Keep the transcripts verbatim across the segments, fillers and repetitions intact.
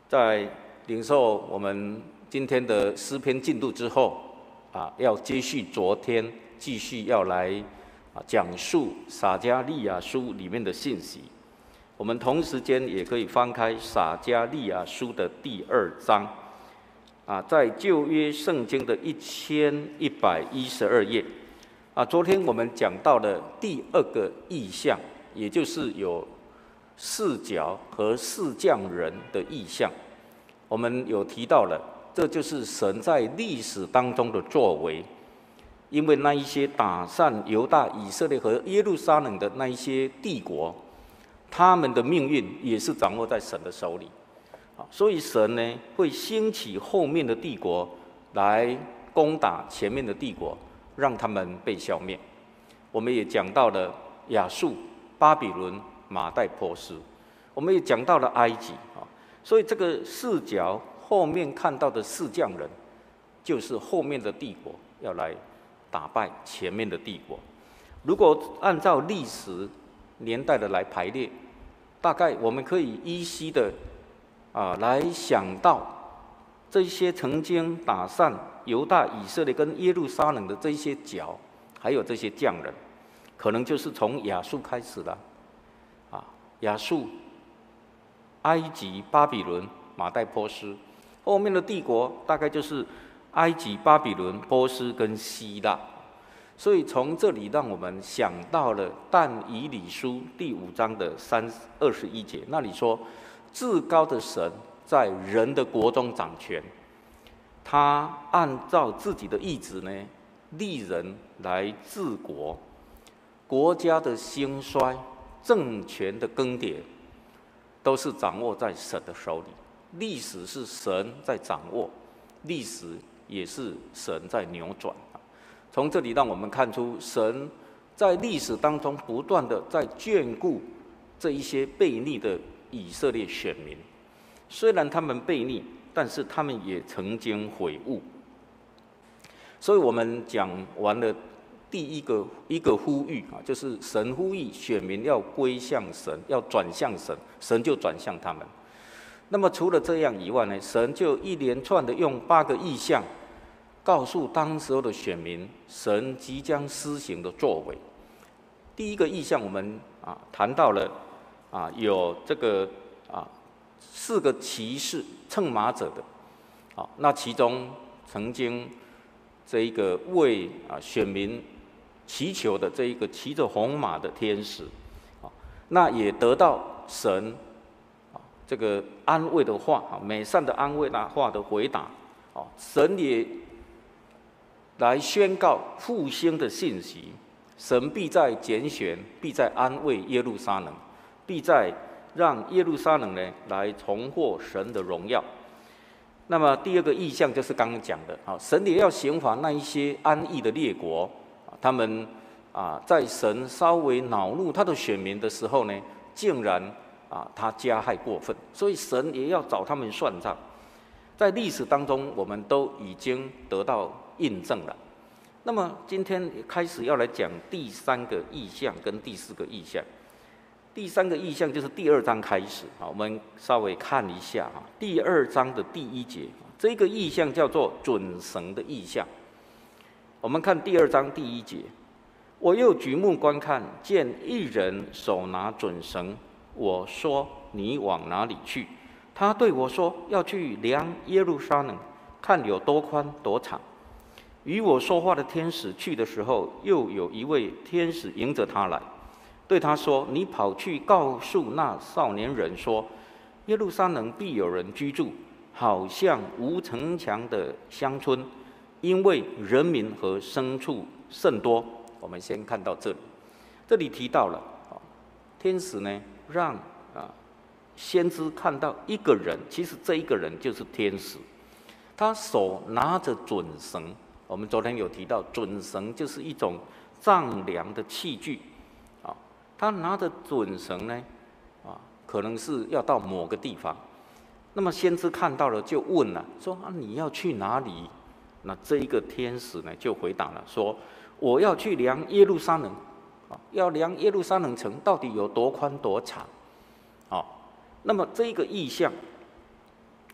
在领受我们今天的诗篇进度之后，啊，要接续昨天，继续要来啊讲述撒迦利亚书里面的信息。我们同时间也可以翻开撒迦利亚书的第二章，啊，在旧约圣经的一千一百一十二页，啊，昨天我们讲到了第二个意象，也就是有四角和四匠人的意象。我们有提到了，这就是神在历史当中的作为，因为那一些打散犹大、以色列和耶路撒冷的那一些帝国，他们的命运也是掌握在神的手里。所以神呢会兴起后面的帝国来攻打前面的帝国，让他们被消灭。我们也讲到了亚述、巴比伦、马代波斯，我们也讲到了埃及。所以这个四角后面看到的四匠人，就是后面的帝国要来打败前面的帝国。如果按照历史年代的来排列，大概我们可以依稀的啊来想到这些曾经打散犹大、以色列跟耶路撒冷的这些角，还有这些匠人，可能就是从亚述开始了。啊，亚述、埃及、巴比伦、马代波斯，后面的帝国大概就是埃及、巴比伦、波斯跟希腊。所以从这里让我们想到了但以理书第五章的三二十一节，那里说，至高的神在人的国中掌权，他按照自己的意志呢，立人来治国，国家的兴衰、政权的更迭，都是掌握在神的手里。历史是神在掌握，历史也是神在扭转。从这里让我们看出，神在历史当中不断的在眷顾这一些悖逆的以色列选民。虽然他们悖逆，但是他们也曾经悔悟。所以我们讲完了第一个一个呼吁啊，就是神呼吁选民要归向神，要转向神，神就转向他们。那么除了这样以外呢，神就一连串的用八个意象告诉当时候的选民，神即将施行的作为。第一个意象我们啊谈到了啊有这个啊四个骑士乘马者的，啊那其中曾经这一个为啊选民祈求的这一个骑着红马的天使，啊那也得到神啊这个安慰的话，啊美善的安慰的话的回答，啊神也来宣告复兴的信息，神必在拣选，必在安慰耶路撒冷，必在让耶路撒冷呢来重获神的荣耀。那么第二个意象就是刚刚讲的，啊，神也要刑罚那一些安逸的列国，他们啊在神稍微恼怒他的选民的时候呢，竟然啊他加害过分，所以神也要找他们算账。在历史当中，我们都已经得到印证了。那么今天开始要来讲第三个意象跟第四个意象。第三个意象就是第二章开始，我们稍微看一下第二章的第一节，这个意象叫做准绳的意象。我们看第二章第一节，我又举目观看，见一人手拿准绳，我说你往哪里去？他对我说，要去量耶路撒冷，看有多宽多长。与我说话的天使去的时候，又有一位天使迎着他来，对他说，你跑去告诉那少年人说，耶路撒冷必有人居住，好像无城墙的乡村，因为人民和牲畜甚多。我们先看到这里，这里提到了天使呢让啊先知看到一个人，其实这一个人就是天使，他手拿着准绳。我们昨天有提到，准绳就是一种丈量的器具，啊，他拿着准绳呢，啊，可能是要到某个地方。那么先知看到了，就问了，说啊，你要去哪里？那这一个天使呢，就回答了，说我要去量耶路撒冷，啊，要量耶路撒冷城到底有多宽多长，啊，那么这一个意象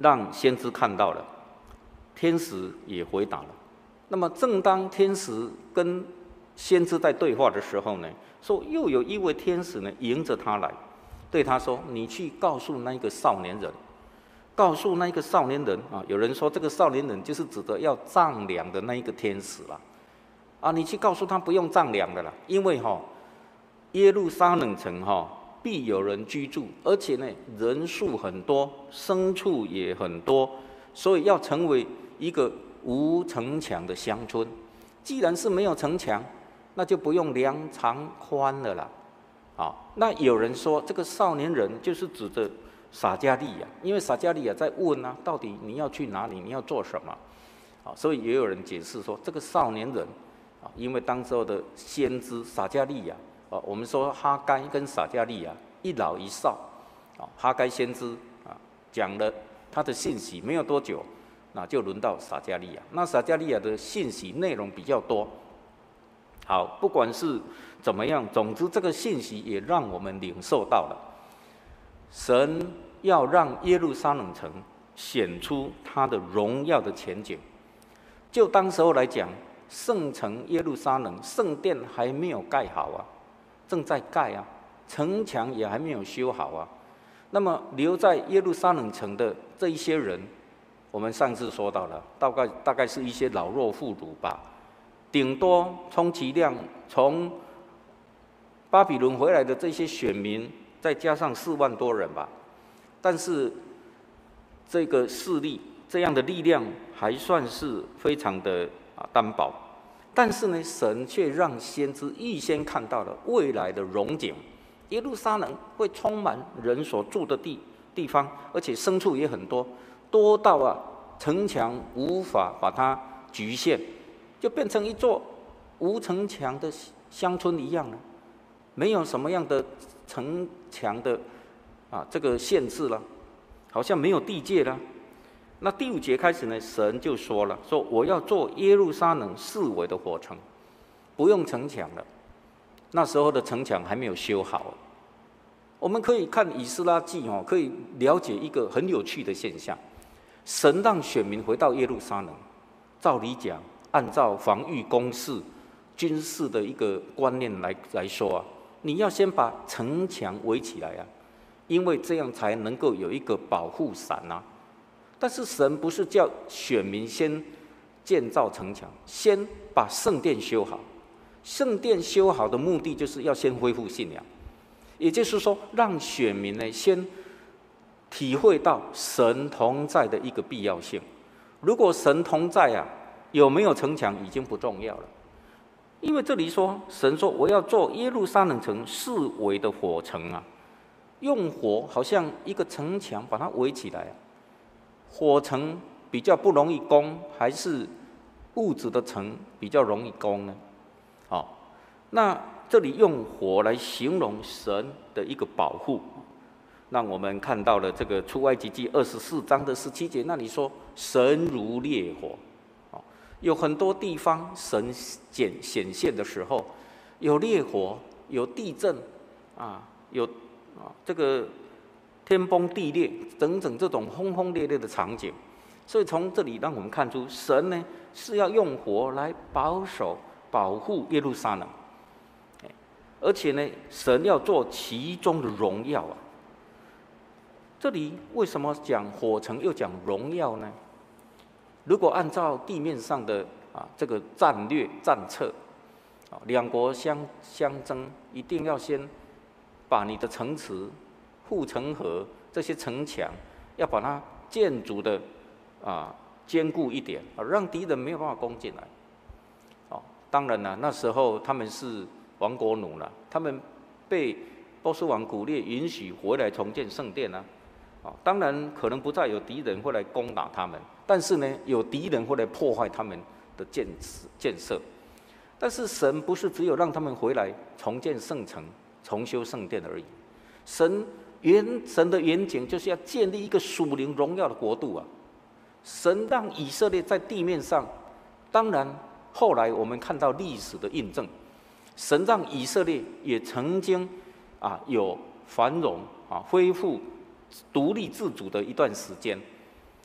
让先知看到了，天使也回答了。那么正当天使跟先知在对话的时候呢，说又有一位天使呢迎着他来，对他说：“你去告诉那个少年人，告诉那个少年人啊。”有人说这个少年人就是指的要丈量的那一个天使啦。啊，你去告诉他不用丈量的啦，因为哈、哦、耶路撒冷城哈、哦、必有人居住，而且呢人数很多，牲畜也很多，所以要成为一个无城墙的乡村。既然是没有城墙，那就不用量长宽了啦。啊，那有人说这个少年人就是指着撒迦利亚，因为撒迦利亚在问啊，到底你要去哪里，你要做什么？啊，所以也有人解释说，这个少年人啊，因为当时候的先知撒迦利亚啊，我们说哈该跟撒迦利亚一老一少啊，哈该先知啊讲了他的信息，没有多久，那就轮到撒迦利亚。那撒迦利亚的信息内容比较多。好，不管是怎么样，总之这个信息也让我们领受到了，神要让耶路撒冷城显出他的荣耀的前景。就当时候来讲，圣城耶路撒冷圣殿还没有盖好啊，正在盖啊，城墙也还没有修好啊。那么留在耶路撒冷城的这一些人，我们上次说到了，大概大概是一些老弱妇孺吧。顶多充其量从巴比伦回来的这些选民，再加上四万多人吧。但是这个势力这样的力量还算是非常的啊单薄。但是呢，神却让先知预先看到了未来的荣景，耶路撒冷会充满人所住的地地方，而且牲畜也很多，多到啊城墙无法把它局限。就变成一座无城墙的乡村一样了，没有什么样的城墙的啊这个限制了，好像没有地界了。那第五节开始呢，神就说了，说我要做耶路撒冷四围的火城，不用城墙了。那时候的城墙还没有修好。我们可以看以斯拉记哦，可以了解一个很有趣的现象：神让选民回到耶路撒冷，照理讲，按照防御工事、军事的一个观念来来说啊，你要先把城墙围起来啊，因为这样才能够有一个保护伞啊。但是神不是叫选民先建造城墙，先把圣殿修好。圣殿修好的目的就是要先恢复信仰，也就是说，让选民呢先体会到神同在的一个必要性。如果神同在啊，有没有城墙已经不重要了，因为这里说神说我要做耶路撒冷城四围的火城啊，用火好像一个城墙把它围起来啊。火城比较不容易攻，还是物质的城比较容易攻呢？哦，那这里用火来形容神的一个保护，让我们看到了这个出埃及记二十四章的十七节，那里说神如烈火。有很多地方神显显现的时候，有烈火，有地震，啊，有啊这个天崩地裂等等这种轰轰烈烈的场景。所以从这里让我们看出，神呢是要用火来保守、保护耶路撒冷，而且呢，神要做其中的荣耀啊。这里为什么讲火城又讲荣耀呢？如果按照地面上的啊这个战略战策，啊两国相相争，一定要先把你的城池、护城河这些城墙，要把它建筑的啊坚固一点，啊让敌人没有办法攻进来。哦，当然了，那时候他们是亡国奴了，他们被波斯王古列允许回来重建圣殿啊。哦，当然可能不再有敌人会来攻打他们，但是呢，有敌人会来破坏他们的建建设。但是神不是只有让他们回来重建圣城、重修圣殿而已。神原神的远景就是要建立一个属灵荣耀的国度啊。神让以色列在地面上，当然后来我们看到历史的印证，神让以色列也曾经啊有繁荣啊恢复独立自主的一段时间，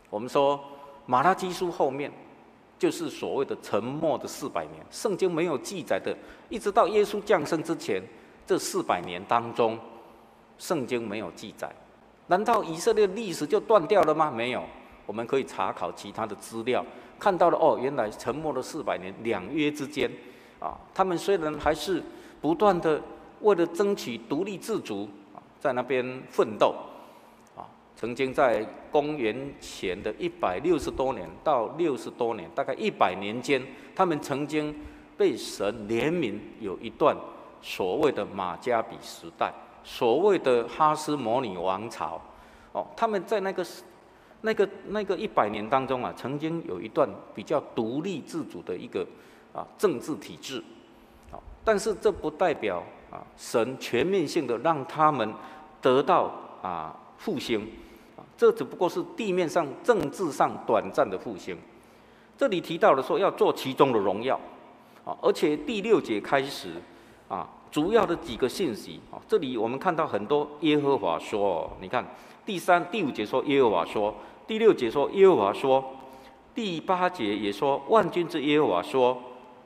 我们说马拉基书后面就是所谓的沉默的四百年，圣经没有记载的，一直到耶稣降生之前这四百年当中，圣经没有记载。难道以色列历史就断掉了吗？没有，我们可以查考其他的资料，看到了哦，原来沉默了四百年，两约之间，啊，他们虽然还是不断的为了争取独立自主，在那边奋斗。曾经在公元前的一百六十多年到六十多年，大概一百年间，他们曾经被神怜悯，有一段所谓的马加比时代，所谓的哈斯摩尼王朝。哦，他们在那个那个那个一百年当中啊，曾经有一段比较独立自主的一个啊政治体制。啊，但是这不代表啊神全面性的让他们得到啊复兴。这只不过是地面上政治上短暂的复兴。这里提到的说要做其中的荣耀，啊，而且第六节开始，啊，主要的几个信息，啊，这里我们看到很多耶和华说，哦，你看第三、第五节说耶和华说，第六节说耶和华说，第八节也说万军之耶和华说，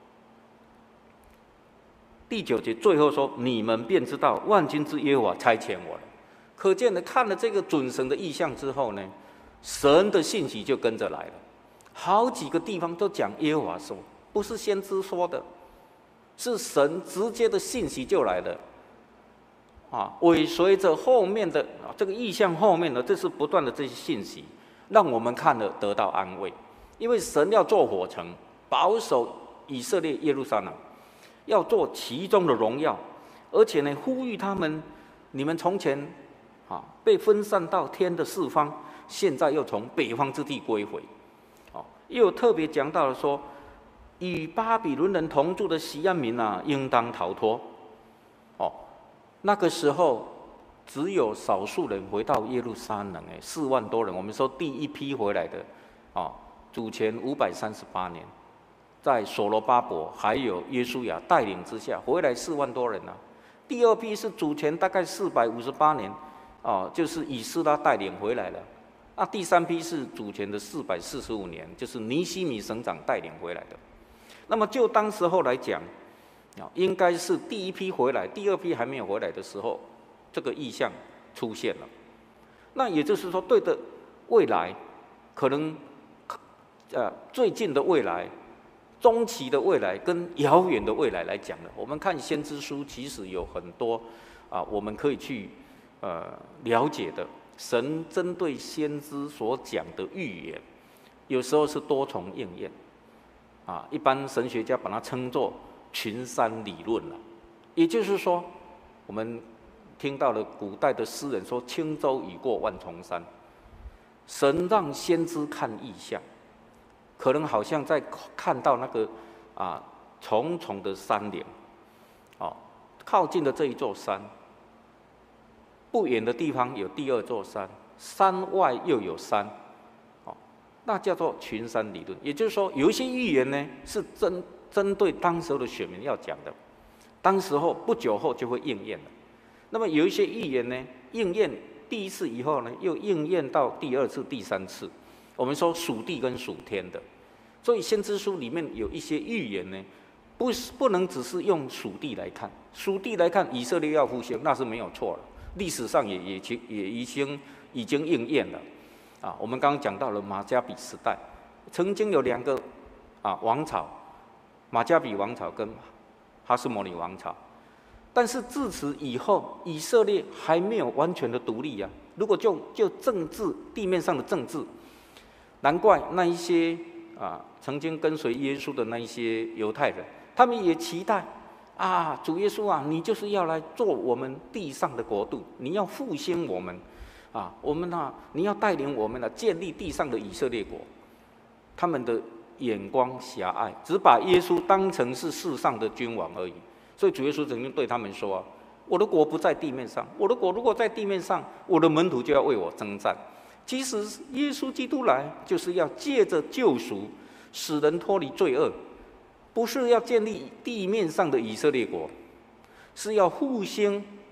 第九节最后说你们便知道万军之耶和华差遣我了。可见的，看了这个准神的意象之后呢，神的信息就跟着来了。好几个地方都讲耶和华说，不是先知说的，是神直接的信息就来了。啊，尾随着后面的这个意象后面呢，这是不断的这些信息，让我们看了得到安慰。因为神要做火城，保守以色列耶路撒冷，要做其中的荣耀，而且呢，呼吁他们，你们从前啊，被分散到天的四方，现在又从北方之地归回。哦，又特别讲到了说，与巴比伦人同住的西安民啊，应当逃脱。哦，那个时候只有少数人回到耶路撒冷，哎，四万多人。我们说第一批回来的，啊，主前五百三十八年，在所罗巴伯还有约书亚带领之下，回来四万多人啊。第二批是主前大概四百五十八年。哦，就是以斯拉带领回来了。那第三批是主前的四百四十五年，就是尼希米省长带领回来的。那么就当时候来讲，啊，应该是第一批回来，第二批还没有回来的时候，这个意象出现了。那也就是说，对的未来，可能呃最近的未来、中期的未来跟遥远的未来来讲呢，我们看先知书，其实有很多啊，我们可以去。呃，了解的神针对先知所讲的预言，有时候是多重应验，啊，一般神学家把它称作群山理论了。也就是说，我们听到了古代的诗人说“轻舟已过万重山”，神让先知看异象，可能好像在看到那个啊重重的山岭，哦，靠近的这一座山。不远的地方有第二座山，山外又有山，哦，那叫做群山理论。也就是说，有一些预言呢是针针对当时候的选民要讲的，当时候不久后就会应验了。那么有一些预言呢，应验第一次以后呢，又应验到第二次、第三次。我们说属地跟属天的，所以先知书里面有一些预言呢，不是不能只是用属地来看，属地来看以色列要复兴，那是没有错了。历史上也也也已经已经应验了，啊，我们刚刚讲到了马加比时代，曾经有两个啊王朝，马加比王朝跟哈斯摩尼王朝，但是自此以后，以色列还没有完全的独立呀。如果就就政治地面上的政治，难怪那一些啊曾经跟随耶稣的那一些犹太人，他们也期待。啊，主耶稣啊，你就是要来做我们地上的国度，你要复兴我们，啊，我们啊，你要带领我们啊，建立地上的以色列国。他们的眼光狭隘，只把耶稣当成是世上的君王而已。所以主耶稣曾经对他们说啊：“我的国不在地面上，我的国如果在地面上，我的门徒就要为我征战。”其实耶稣基督来，就是要借着救赎，使人脱离罪恶。不是要建立地面上的以色列国，是要复兴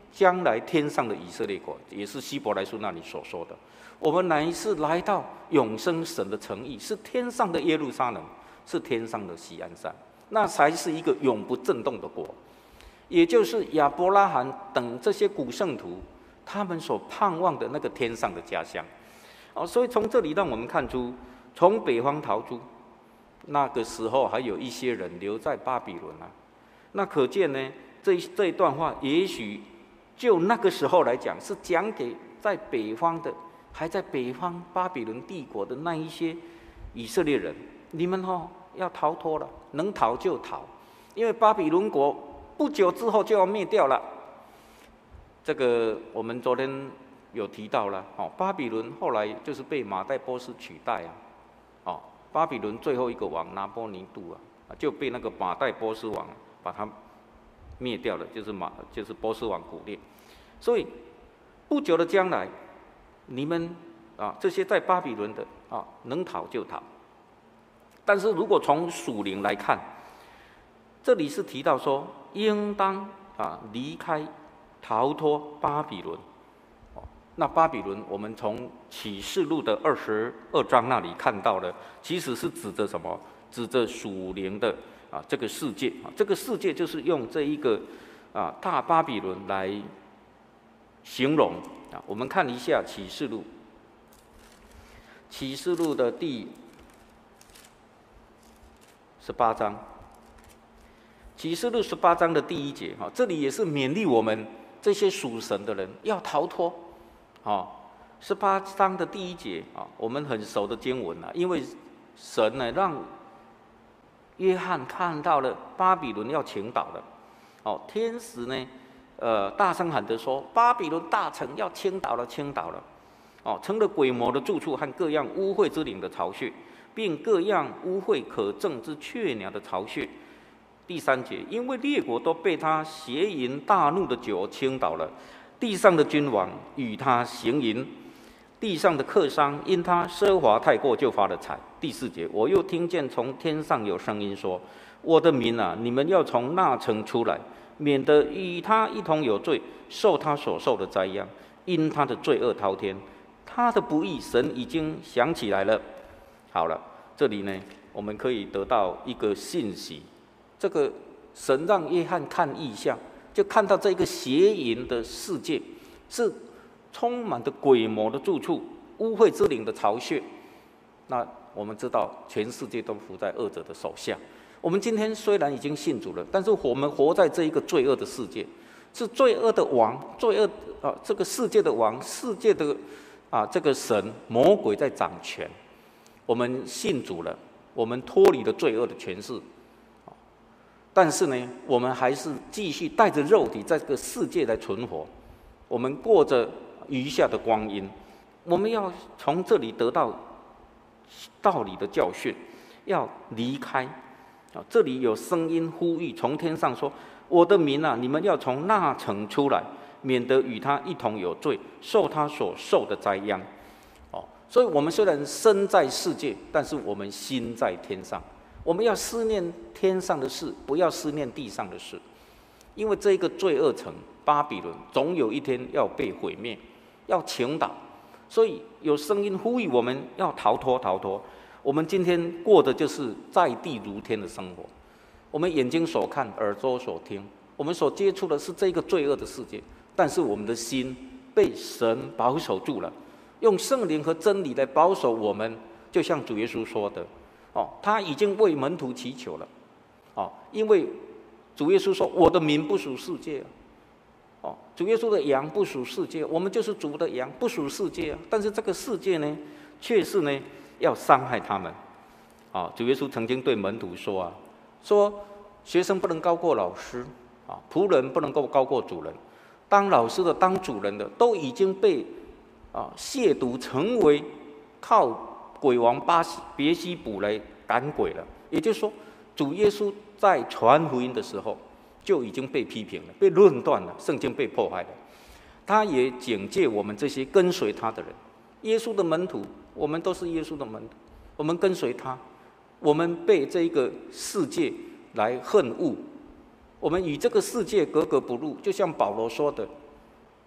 将来天上的以色列国，也是希伯来书那里所说的。我们乃是来到永生神的城邑，是天上的耶路撒冷，是天上的锡安山，那才是一个永不震动的国，也就是亚伯拉罕等这些古圣徒他们所盼望的那个天上的家乡。哦，所以从这里让我们看出，从北方逃出，那个时候还有一些人留在巴比伦啊。那可见呢，这这一段话，也许就那个时候来讲，是讲给在北方的，还在北方巴比伦帝国的那一些以色列人，你们哦要逃脱了，能逃就逃，因为巴比伦国不久之后就要灭掉了。这个我们昨天有提到了，哦，巴比伦后来就是被马代波斯取代啊，哦，巴比伦最后一个王拿波尼度啊，就被那个马代波斯王把他灭掉了，就是马就是波斯王古列。所以不久的将来，你们啊这些在巴比伦的啊能逃就逃。但是如果从属灵来看，这里是提到说，应当啊离开、逃脱巴比伦。那巴比伦，我们从启示录的二十二章那里看到的，其实是指着什么？指着属灵的啊这个世界啊，这个世界就是用这一个啊大巴比伦来形容啊。我们看一下启示录，启示录的第十八章，启示录十八章的第一节哈，这里也是勉励我们这些属神的人要逃脱。哦，十八章的第一节啊，我们很熟的经文啊，因为神呢让约翰看到了巴比伦要倾倒了，哦，天使呢，呃，大声喊着说，巴比伦大城要倾倒了，倾倒了，哦，成了鬼魔的住处和各样污秽之灵的巢穴，并各样污秽可憎之雀鸟的巢穴。第三节，因为列国都被他邪淫大怒的酒倾倒了。地上的君王与他行淫，地上的客商因他奢华太过就发了财。第四节，我又听见从天上有声音说：“我的民啊，你们要从那城出来，免得与他一同有罪，受他所受的灾殃，因他的罪恶滔天，他的不义，神已经想起来了。”好了，这里呢，我们可以得到一个信息，这个神让约翰看异象。就看到这个邪淫的世界，是充满着鬼魔的住处，污秽之灵的巢穴。那我们知道，全世界都伏在恶者的手下。我们今天虽然已经信主了，但是我们活在这一个罪恶的世界，是罪恶的王，罪恶啊，这个世界的王，世界的啊这个神魔鬼在掌权。我们信主了，我们脱离了罪恶的权势。但是呢，我们还是继续带着肉体在这个世界来存活，我们过着余下的光阴。我们要从这里得到道理的教训，要离开。啊，这里有声音呼吁，从天上说：“我的民啊，你们要从那城出来，免得与他一同有罪，受他所受的灾殃。”哦，所以我们虽然身在世界，但是我们心在天上。我们要思念天上的事，不要思念地上的事，因为这个罪恶城巴比伦总有一天要被毁灭，要倾倒。所以有声音呼吁我们要逃脱，逃脱。我们今天过的就是在地如天的生活。我们眼睛所看，耳朵所听，我们所接触的是这个罪恶的世界，但是我们的心被神保守住了，用圣灵和真理来保守我们，就像主耶稣说的。哦，他已经为门徒祈求了，哦，因为主耶稣说：“我的民不属世界。”哦，主耶稣的羊不属世界，我们就是主的羊，不属世界啊。但是这个世界呢，却是呢要伤害他们。啊、哦，主耶稣曾经对门徒说啊，说学生不能高过老师，啊、哦，仆人不能够高过主人。当老师的、当主人的，都已经被啊、哦、亵渎，成为靠鬼王巴西别西卜来赶鬼了。也就是说，主耶稣在传福音的时候就已经被批评了，被论断了，圣经被迫害了。他也警戒我们这些跟随他的人，耶稣的门徒，我们都是耶稣的门徒，我们跟随他，我们被这个世界来恨恶，我们与这个世界格格不入。就像保罗说的，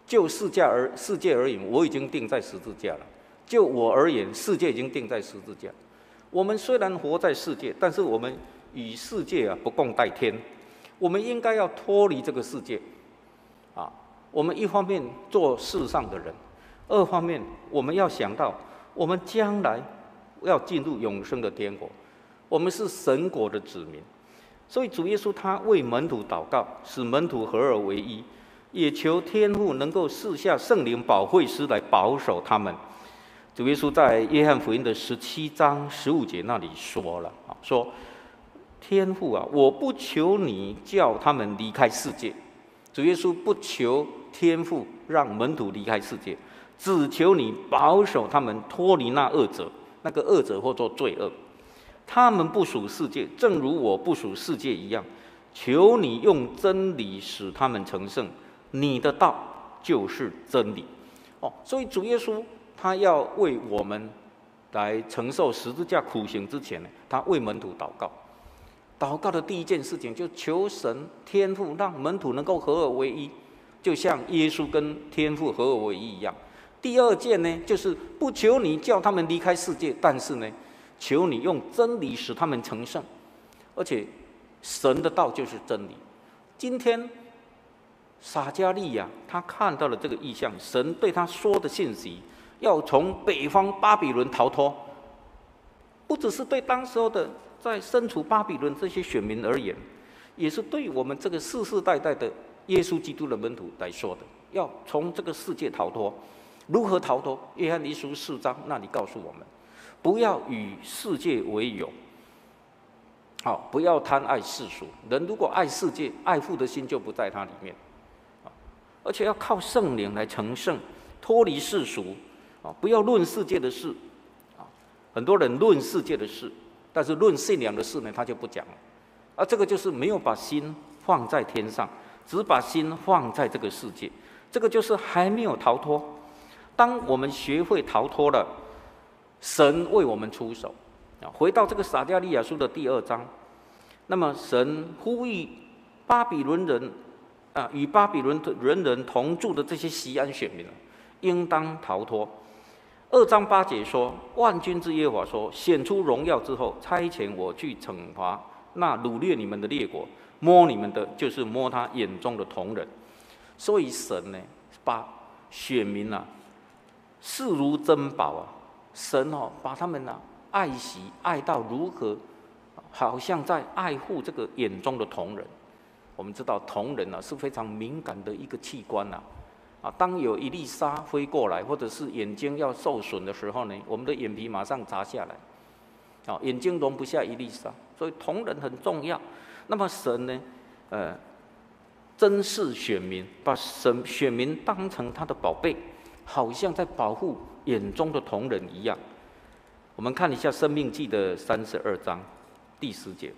就世界而世界而言，我已经定在十字架了；就我而言，世界已经定在十字架。我们虽然活在世界，但是我们与世界啊不共戴天。我们应该要脱离这个世界，啊，我们一方面做世上的人，二方面我们要想到，我们将来要进入永生的天国，我们是神国的子民。所以主耶稣他为门徒祷告，使门徒合而为一，也求天父能够赐下圣灵保惠师来保守他们。主耶稣在约翰福音的十七章十五节那里说了，说天父啊，我不求你叫他们离开世界。主耶稣不求天父让门徒离开世界，只求你保守他们脱离那恶者，那个恶者或作罪恶。他们不属世界，正如我不属世界一样。求你用真理使他们成圣，你的道就是真理。哦，所以主耶稣他要为我们来承受十字架苦行之前呢，他为门徒祷告。祷告的第一件事情，就求神天父让门徒能够合而为一，就像耶稣跟天父合而为一一样。第二件呢，就是不求你叫他们离开世界，但是呢，求你用真理使他们成圣。而且神的道就是真理。今天撒迦利亚他看到了这个异象，神对他说的信息，要从北方巴比伦逃脱，不只是对当时候的在身处巴比伦这些选民而言，也是对我们这个世世代代的耶稣基督的门徒来说的，要从这个世界逃脱。如何逃脱？约翰一书四章那里告诉我们，不要与世界为友，好，不要贪爱世俗。人如果爱世界，爱父的心就不在他里面，而且要靠圣灵来成圣，脱离世俗，不要论世界的事。很多人论世界的事，但是论信仰的事呢，他就不讲了。啊，这个就是没有把心放在天上，只把心放在这个世界，这个就是还没有逃脱。当我们学会逃脱了，神为我们出手。回到这个撒迦利亚书的第二章，那么神呼吁巴比伦人啊，与巴比伦人人同住的这些锡安选民，应当逃脱。二章八节说，万军之耶和华说，显出荣耀之后，差遣我去惩罚那掳掠你们的列国，摸你们的就是摸他眼中的瞳人。所以神呢，把选民啊视如珍宝啊，神哦把他们啊爱惜爱到如何，好像在爱护这个眼中的瞳人。我们知道瞳人啊是非常敏感的一个器官啊。啊，当有一粒沙飞过来，或者是眼睛要受损的时候呢，我们的眼皮马上砸下来。啊，眼睛容不下一粒沙，所以瞳人很重要。那么神呢，呃，珍视选民，把神选民当成他的宝贝，好像在保护眼中的瞳人一样。我们看一下《申命记》的三十二章第十节，《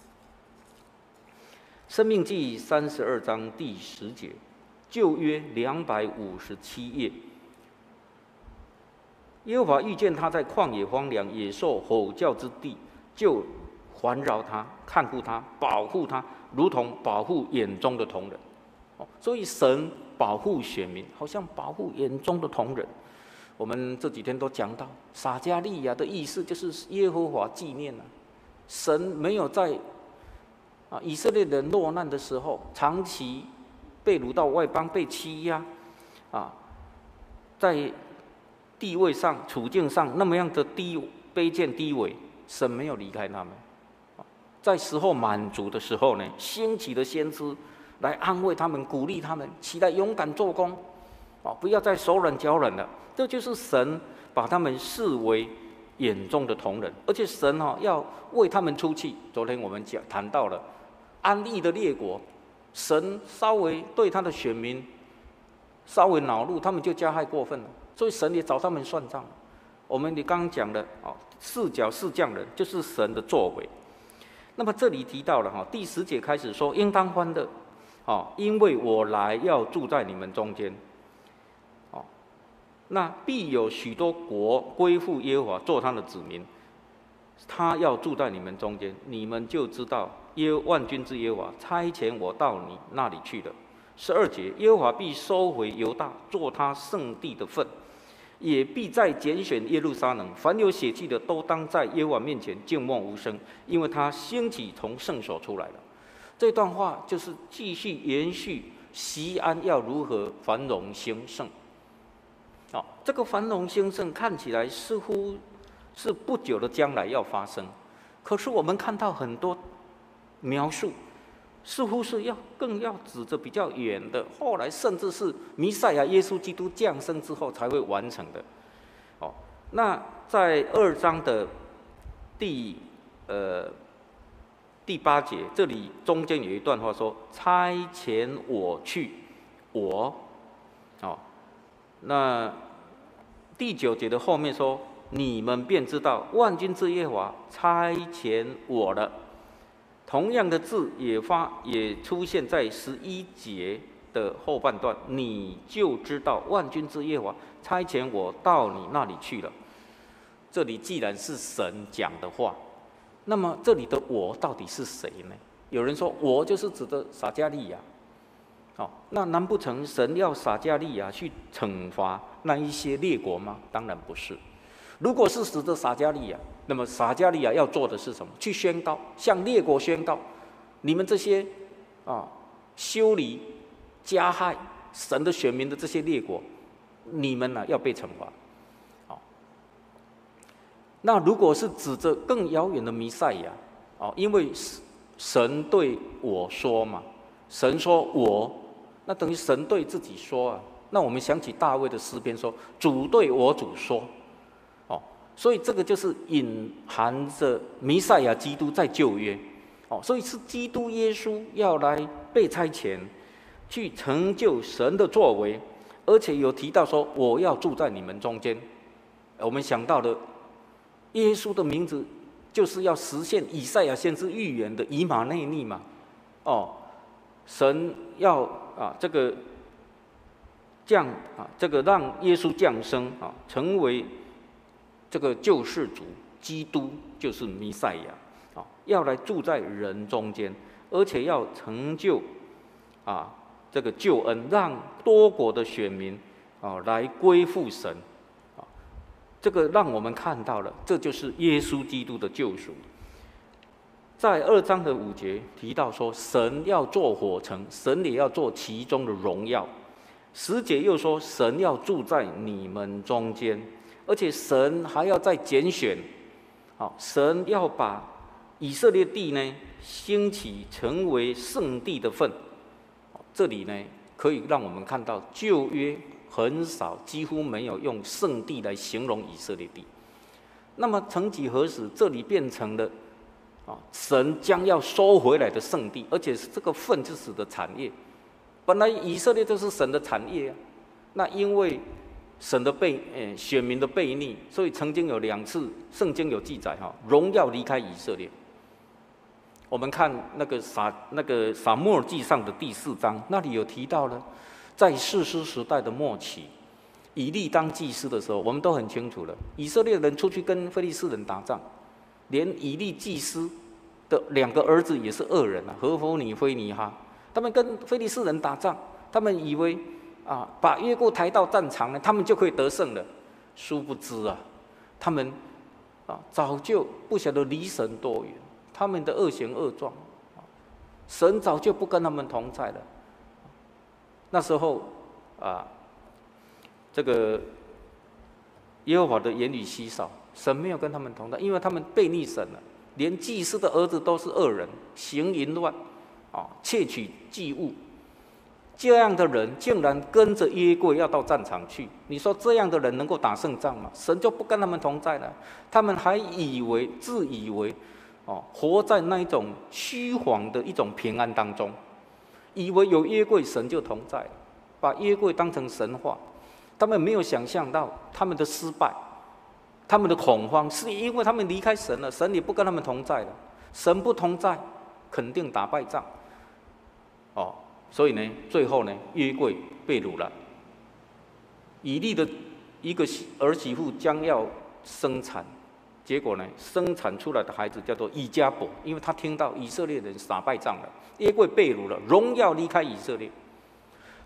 申命记》三十二章第十节。旧约两百五十七页，耶和华遇见他在旷野荒凉、野兽吼叫之地，就环绕他、看护他、保护他，如同保护眼中的瞳人。所以神保护选民，好像保护眼中的瞳人。我们这几天都讲到撒迦利亚的意思，就是耶和华纪念啊，神没有在啊以色列人落难的时候，长期被掳到外邦，被欺压，啊，在地位上、处境上那么样的低卑贱低微，神没有离开他们。在时候满足的时候呢，兴起的先知来安慰他们、鼓励他们，起来勇敢做工，啊，不要再手软脚软了。这就是神把他们视为眼中的瞳人，而且神哈、哦、要为他们出气。昨天我们讲谈到了安逸的列国。神稍微对他的选民稍微恼怒，他们就加害过分了，所以神也找他们算账。我们你刚刚讲的哦，四角四匠人就是神的作为。那么这里提到了哈，第十节开始说，应当欢乐，哦，因为我来要住在你们中间，哦，那必有许多国归附耶和华，做他的子民，他要住在你们中间，你们就知道耶万军之耶和华差遣我到你那里去的。 十二节，耶和华必收回犹大，做他圣地的份，也必再拣选耶路撒冷。凡有血气的，都当在耶和华面前静默无声，因为他兴起从圣所出来了。这段话就是继续延续锡安要如何繁荣兴盛。哦，这个繁荣兴盛看起来似乎是不久的将来要发生，可是我们看到很多描述，似乎是要更要指着比较远的，后来甚至是弥赛亚耶稣基督降生之后才会完成的。哦，那在二章的第呃第八节，这里中间有一段话说：“差遣我去，我。”哦，那第九节的后面说：“你们便知道万军之耶和华差遣我了。”同样的字也发也出现在十一节的后半段，你就知道万军之耶和华差遣我到你那里去了。这里既然是神讲的话，那么这里的我到底是谁呢？有人说我就是指的撒迦利亚。哦，那难不成神要撒迦利亚去惩罚那一些列国吗？当然不是。如果是指的撒迦利亚，那么撒迦利亚要做的是什么？去宣告，向列国宣告，你们这些啊修理、加害神的选民的这些列国，你们呢、啊、要被惩罚。好，那如果是指着更遥远的弥赛亚，哦，因为神对我说嘛，神说我，那等于神对自己说啊。那我们想起大卫的诗篇说：“主对我主说。”哦，所以这个就是隐含着弥赛亚基督在旧约。哦，所以是基督耶稣要来被差遣，去成就神的作为，而且有提到说我要住在你们中间。我们想到的耶稣的名字，就是要实现以赛亚先知预言的以马内利嘛。哦，神要啊这个降啊这个让耶稣降生啊，成为这个救世主，基督就是弥赛亚。要来住在人中间，而且要成就啊这个救恩，让多国的选民啊来归附神啊，这个让我们看到了，这就是耶稣基督的救赎。在二章的五节提到说，神要做火城，神也要做其中的荣耀。十节又说，神要住在你们中间，而且神还要再拣选，好，神要把以色列地呢兴起成为圣地的份。这里呢可以让我们看到旧约很少几乎没有用圣地来形容以色列地。那么曾几何时，这里变成了啊神将要收回来的圣地，而且是这个份是指的产业。本来以色列就是神的产业啊，那因为神的背诶选民的悖逆，所以曾经有两次圣经有记载哈，荣耀离开以色列。我们看那个撒那个撒母耳记上的第四章，那里有提到了，在士师时代的末期，以利当祭司的时候，我们都很清楚了，以色列人出去跟非利士人打仗，连以利祭司的两个儿子也是恶人啊，何弗尼、菲尼哈，他们跟非利士人打仗，他们以为啊把约柜抬到战场呢，他们就可以得胜了，殊不知啊，他们啊早就不晓得离神多远。他们的恶行恶状，神早就不跟他们同在了。那时候啊，这个耶和华的言语稀少，神没有跟他们同在，因为他们悖逆神了。连祭司的儿子都是恶人，行淫乱，啊，窃取祭物。这样的人竟然跟着约柜要到战场去，你说这样的人能够打胜仗吗？神就不跟他们同在了。他们还以为自以为。哦，活在那一种虚晃的一种平安当中，以为有约柜神就同在了，把约柜当成神话。他们没有想象到他们的失败，他们的恐慌，是因为他们离开神了，神也不跟他们同在了。神不同在，肯定打败仗。哦，所以呢，最后呢，约柜被掳了。以利的一个儿媳妇将要生产。结果呢，生产出来的孩子叫做以迦伯，因为他听到以色列人打败仗了，约柜被掳了，荣耀离开以色列。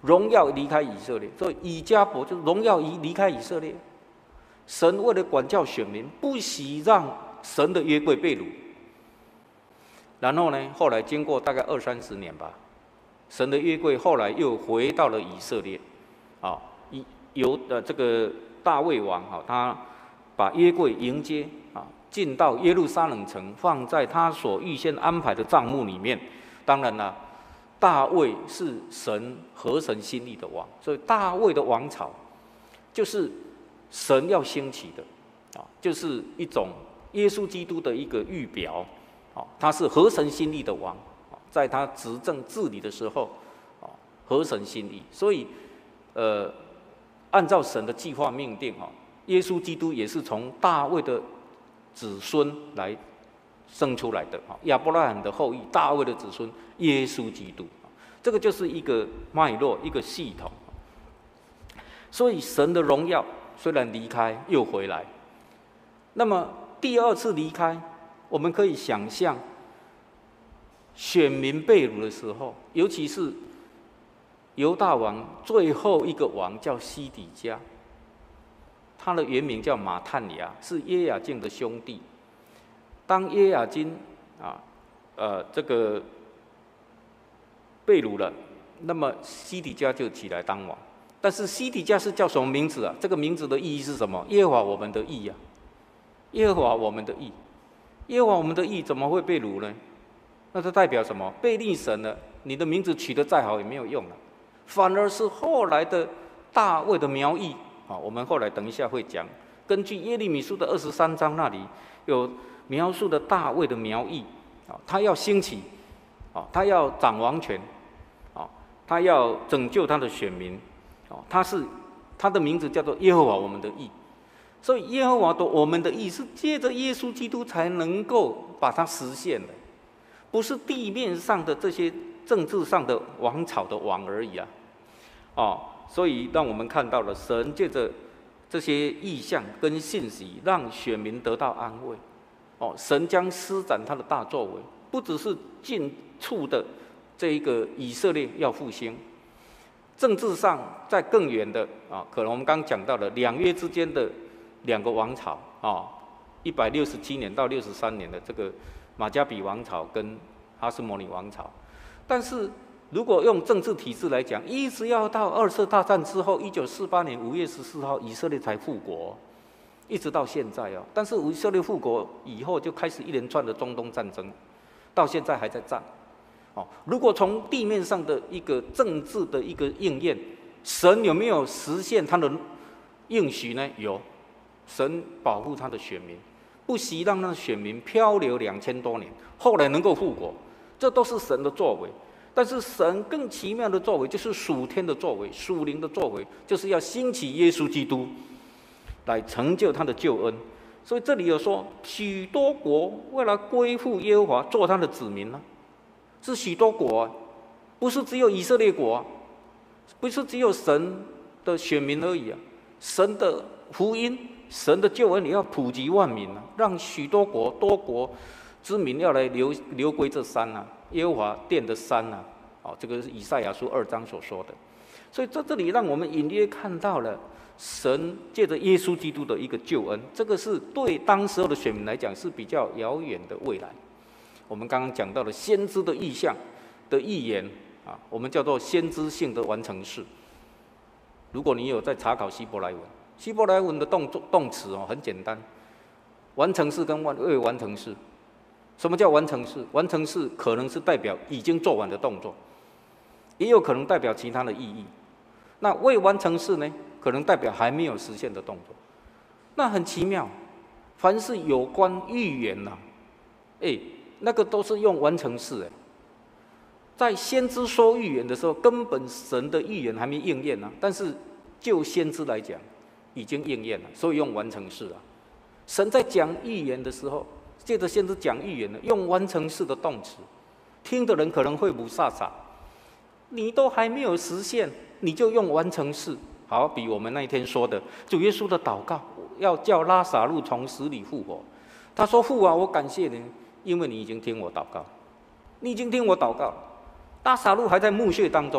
荣耀离开以色列，所以以迦伯就是荣耀离离开以色列。神为了管教选民，不喜让神的约柜被掳。然后呢，后来经过大概二三十年吧，神的约柜后来又回到了以色列，啊，由呃这个大卫王哈，他把约柜迎接啊，进到耶路撒冷城，放在他所预先安排的帐幕里面。当然了，大卫是神合神心意的王，所以大卫的王朝就是神要兴起的，啊，就是一种耶稣基督的一个预表，啊，他是合神心意的王，在他执政治理的时候，啊，合神心意，所以，呃，按照神的计划命定，啊，耶稣基督也是从大卫的子孙来生出来的，啊，亚伯拉罕的后裔，大卫的子孙，耶稣基督，这个就是一个脉络，一个系统，所以神的荣耀。虽然离开又回来，那么第二次离开，我们可以想象，选民被掳的时候，尤其是犹大王最后一个王叫西底家，他的原名叫马探雅，是耶雅敬的兄弟。当耶雅金啊，呃，这个被掳了，那么西底家就起来当王。但是西底家是叫什么名字啊？这个名字的意义是什么？耶和华我们的义啊，耶和华我们的义，耶和华我们的义怎么会被掳呢？那这代表什么？背逆神了，你的名字取得再好也没有用了，反而是后来的大卫的苗裔啊。我们后来等一下会讲，根据耶利米书的二十三章那里有描述的大卫的苗裔啊，他要兴起啊，他要掌王权啊，他要拯救他的选民。他是他的名字叫做耶和华我们的义，所以耶和华的我们的义是借着耶稣基督才能够把它实现的，不是地面上的这些政治上的王朝的王而已啊！哦，所以让我们看到了神借着这些意象跟信息，让选民得到安慰。哦，神将施展他的大作为，不只是近处的这一个以色列要复兴。政治上，在更远的啊，可能我们刚讲到的两约之间的两个王朝啊，一百六十七年到六十三年的这个马加比王朝跟哈斯摩尼王朝，但是如果用政治体制来讲，一直要到二次大战之后，一九四八年五月十四号，以色列才复国，一直到现在哦。但是以色列复国以后，就开始一连串的中东战争，到现在还在战。哦，如果从地面上的一个政治的一个应验，神有没有实现他的应许呢？有，神保护他的选民，不惜让那选民漂流两千多年，后来能够复国，这都是神的作为。但是神更奇妙的作为，就是属天的作为，属灵的作为，就是要兴起耶稣基督，来成就他的救恩。所以这里有说，许多国为了归附耶和华，做他的子民呢。是许多国啊，不是只有以色列国啊，不是只有神的选民而已啊。神的福音、神的救恩也要普及万民啊，让许多国、多国之民要来流流归这山啊，耶和华殿的山啊。哦，这个是以赛亚书二章所说的。所以在这里让我们隐约看到了神借着耶稣基督的一个救恩，这个是对当时候的选民来讲是比较遥远的未来。我们刚刚讲到的先知的意象的预言啊，我们叫做先知性的完成式。如果你有在查考希伯来文，希伯来文的动作动词哦很简单，完成式跟未完成式。什么叫完成式？完成式可能是代表已经做完的动作，也有可能代表其他的意义。那未完成式呢，可能代表还没有实现的动作。那很奇妙，凡是有关预言呐、啊，哎。那个都是用完成式哎，在先知说预言的时候，根本神的预言还没应验呢、啊。但是就先知来讲，已经应验了，所以用完成式啊。神在讲预言的时候，借着先知讲预言呢，用完成式的动词，听的人可能会不傻傻，你都还没有实现，你就用完成式。好比我们那一天说的，主耶稣的祷告，要叫拉撒路从死里复活。他说：“父啊，我感谢你。”因为你已经听我祷告，你已经听我祷告了。拉撒路还在墓穴当中，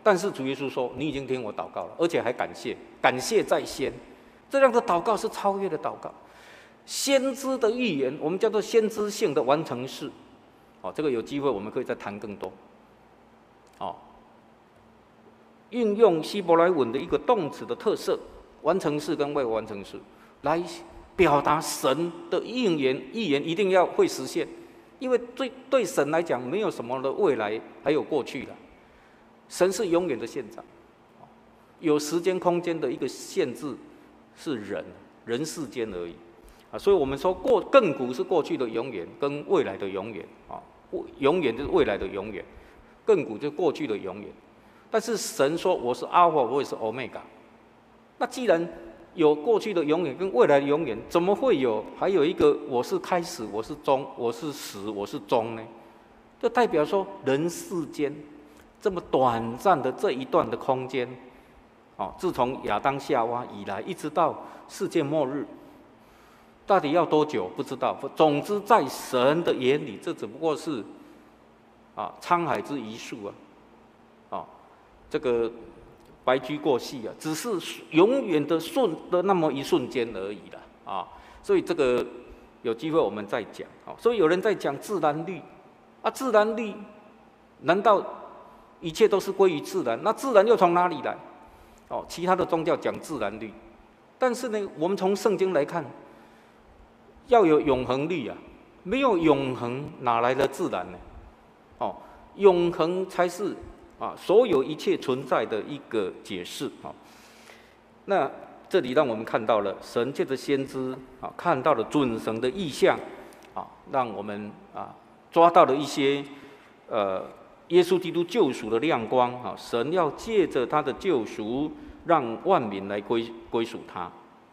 但是主耶稣说：“你已经听我祷告了，而且还感谢，感谢在先。”这样的祷告是超越的祷告。先知的预言，我们叫做先知性的完成式。哦，这个有机会我们可以再谈更多。哦，运用希伯来文的一个动词的特色，完成式跟未完成式，来表达神的应言预言一定要会实现。因为对对神来讲，没有什么的未来还有过去了，神是永远的现在，有时间空间的一个限制是人人世间而已啊，所以我们说过亘古是过去的永远，跟未来的永远啊，永远就是未来的永远，亘古就是过去的永远。但是神说我是阿尔法，我也是欧米伽。那既然有过去的永远跟未来的永远，怎么会有还有一个我是开始，我是终，我是始，我是终呢？这代表说人世间这么短暂的这一段的空间，哦，自从亚当夏娃以来，一直到世界末日，到底要多久不知道。总之，在神的眼里，这只不过是啊沧海之一粟啊，啊这个。白驹过隙啊，只是永远的瞬的那么一瞬间而已了啊！所以这个有机会我们再讲啊。所以有人在讲自然律啊，自然律难道一切都是归于自然？那自然又从哪里来？哦，其他的宗教讲自然律，但是呢，我们从圣经来看，要有永恒律啊，没有永恒哪来的自然呢？哦，永恒才是。啊，所有一切存在的一个解释啊。那这里让我们看到了神借着先知啊，看到了准神的意象啊，让我们啊抓到了一些呃耶稣基督救赎的亮光啊。神要借着他的救赎，让万民来归归属他。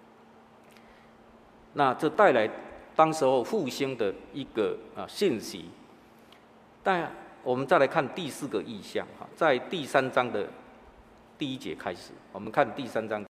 那这带来当时候复兴的一个啊信息，但。我们再来看第四个意象，在第三章的第一节开始，我们看第三章。